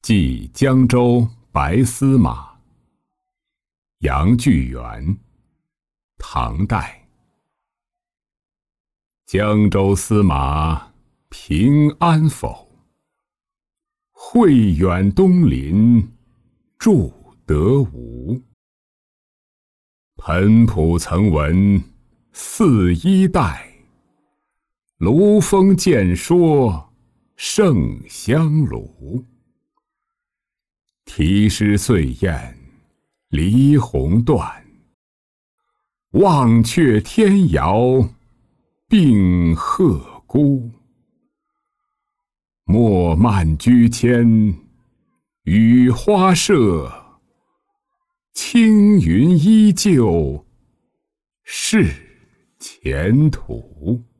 记江州白司马。杨巨源，唐代。江州司马平安否？会远东邻住得无？彭浦曾闻四衣带，卢峰见说胜香炉。题诗岁雁离鸿断，望却天遥并鹤孤。莫漫居迁雨花社，青云依旧是前途。